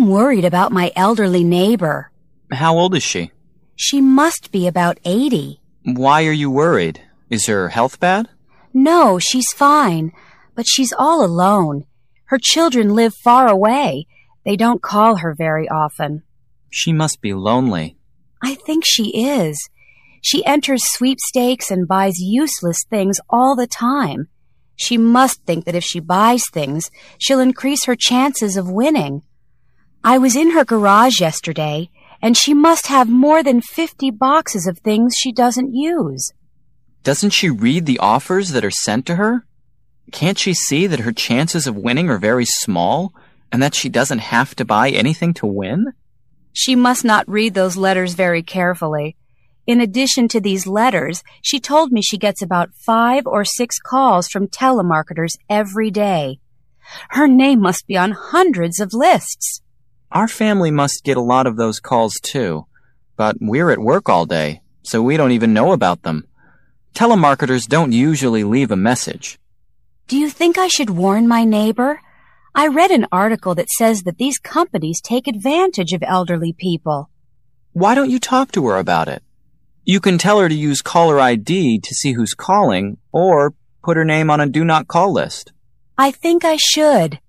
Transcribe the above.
I'm worried about my elderly neighbor. How old is she? She must be about 80. Why are you worried? Is her health bad? No, she's fine, but she's all alone. Her children live far away. They don't call her very often. She must be lonely. I think she is. She enters sweepstakes and buys useless things all the time. She must think that if she buys things, she'll increase her chances of winning. I was in her garage yesterday, and she must have more than 50 boxes of things she doesn't use. Doesn't she read the offers that are sent to her? Can't she see that her chances of winning are very small, and that she doesn't have to buy anything to win? She must not read those letters very carefully. In addition to these letters, she told me she gets about 5 or 6 calls from telemarketers every day. Her name must be on hundreds of lists. Our family must get a lot of those calls too, but we're at work all day, so we don't even know about them. Telemarketers don't usually leave a message. Do you think I should warn my neighbor? I read an article that says that these companies take advantage of elderly people. Why don't you talk to her about it? You can tell her to use caller ID to see who's calling, or put her name on a do not call list. I think I should.